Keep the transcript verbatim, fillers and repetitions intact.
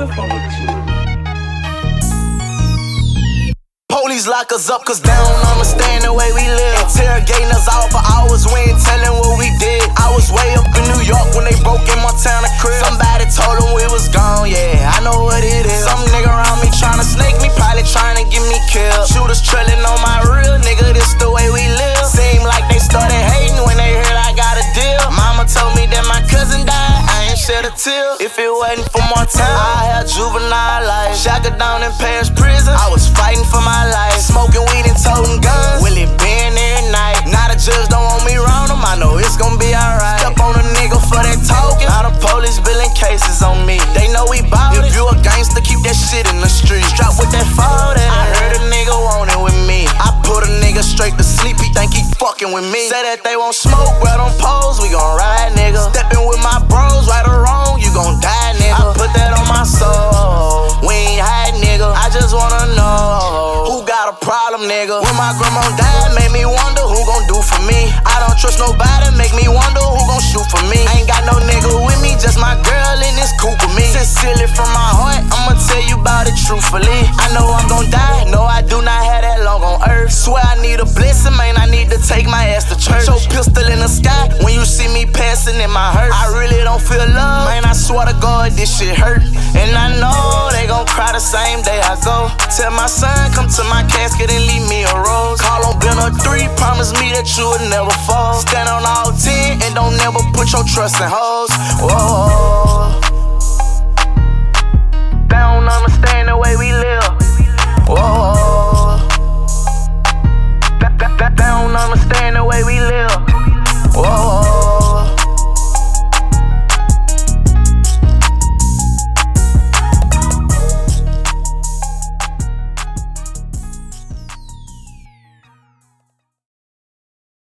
Police lock us up cause they don't understand the way we live. Interrogating us all for hours, we ain't telling what we did. I was way up in New York when they broke in Montana crib. Somebody told them we was gone, yeah, I know what it is. Some nigga around me tryna snake me, probably tryna get me killed. Shooters trailing on my real nigga, this the way we live. Seem like they started hating when they heard I got a deal. Mama told me that my cousin died, I ain't shed a tear. If it wasn't for Montana, I had juvenile life. Shackled down in Paris prison, I was fighting for my life. Smoking weed and toting guns, will it been every night? Now the judge don't want me round him, I know it's gon' be alright. Step on a nigga for that talking, now the police billing cases on me. They know we bout it. If you a gangster, keep that shit in the street. Drop with that forty. I heard a nigga want it with me. I put a nigga straight to sleep, he think he fucking with me. Say that they won't smoke, bro, don't pose, we gon' ride, nigga. Stepping with my bros, right or wrong, you gon' die, nigga. I put that on my soul, we ain't hide, nigga. I just wanna know who got a problem, nigga. When my grandma died, made me wonder who gon' do for me. I don't trust nobody, make me wonder who gon' shoot for me. I ain't got no nigga with me, just my girl in this coupe with me. Sincerely from my heart, I'ma tell you about it truthfully. I know I'm gon' die, no I do not have that long on earth. Swear I need a blessing, man, I need to take my ass to church. Put your pistol in the sky, when you see me passing in my heart. I really don't feel love, man, I swear to God this shit hurt. And I know they gon' cry the same day I go. Tell my son, come to my casket and leave me a rose. Call on Ben or three, promise me that you would never fall. Stand on all ten and don't never put your trust in hoes. Whoa. They don't understand the way we live.